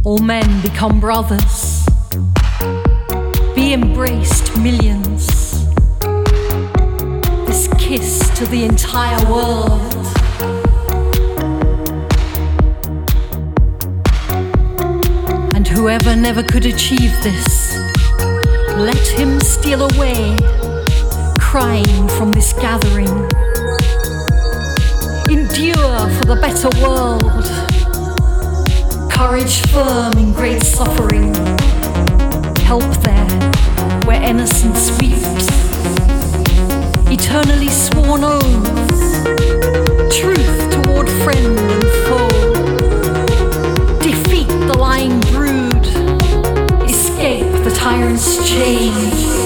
All men become brothers. Be embraced, millions. This kiss to the entire world. And whoever never could achieve this, let him steal away, crying from this gathering. Endure for the better world. Courage firm in great suffering. Help there where innocence weeps. Eternally sworn oaths. Truth toward friend and foe. Defeat the lying brood. Escape the tyrant's chains.